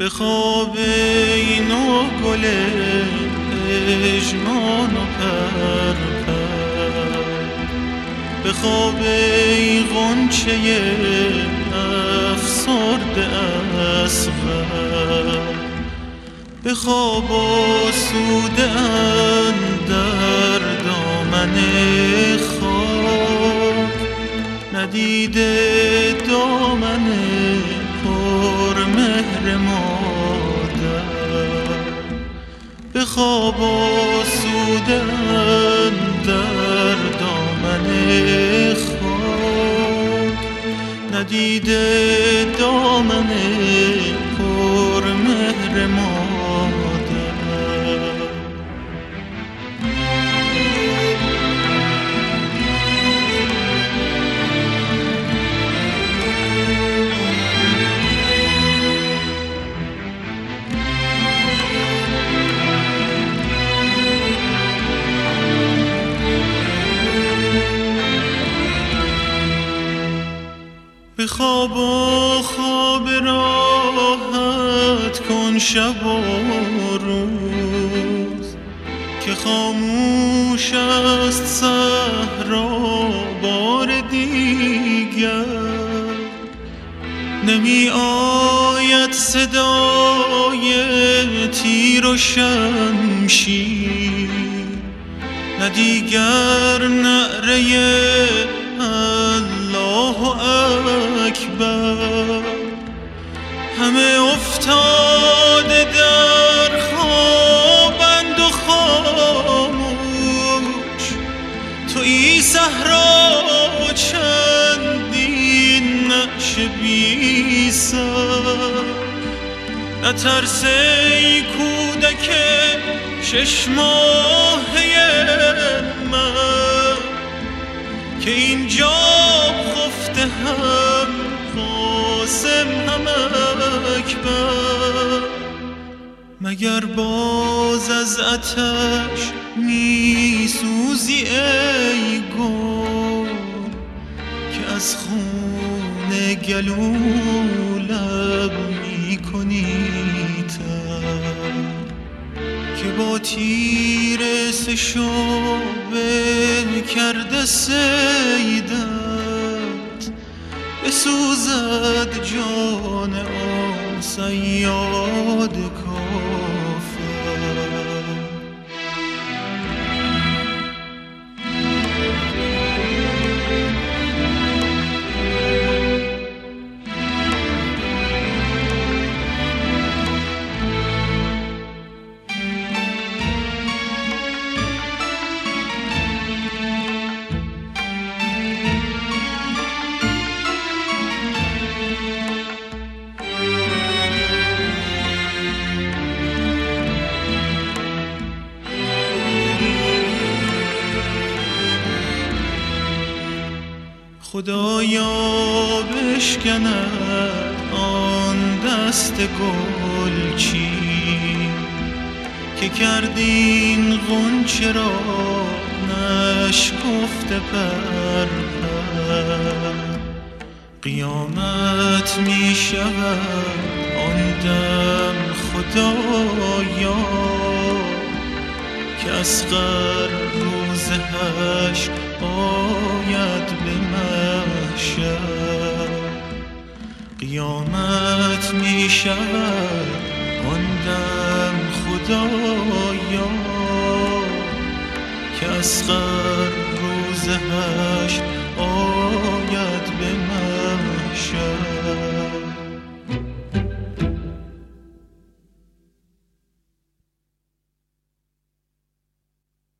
به خواب این و گل اژمان و پرپر، به خواب این غنچه افسرده اصغر، به خواب آسوده اندر دامن خاک، ندیده دامن پر مهر مادر، به خواب آسوده اندر دامن خاک، ندیده دامن پر مهر مادر. به خواب و خواب راحت کن شب و روز، که خاموش است صحرا بار دیگر، نمی آید صدای تیر و شمشیر، نه دیگر نعره الله اکبر، همه افتاده در خوابند و خاموش، تویی صحرا و چندین نقش بی سر، نترس ای کودک 6 ماهه من، که اینجا خفته هم قاسم هم اکبر، مگر باز از آتش می سوزی ای گل، که از خون گلو لب می کنی تر، که با تیر سه شعبه کرده صیدت، بسوزد جان آن صیاد کافر. خدایا بشکند آن دست گلچین، که کردین غنچه را نشکفته پر پر، قیامت می شود آن دم خدایا، که اصغر روز حشر آید به محشر، قیامت می شود آن دم خدایا، که اصغر روز حشر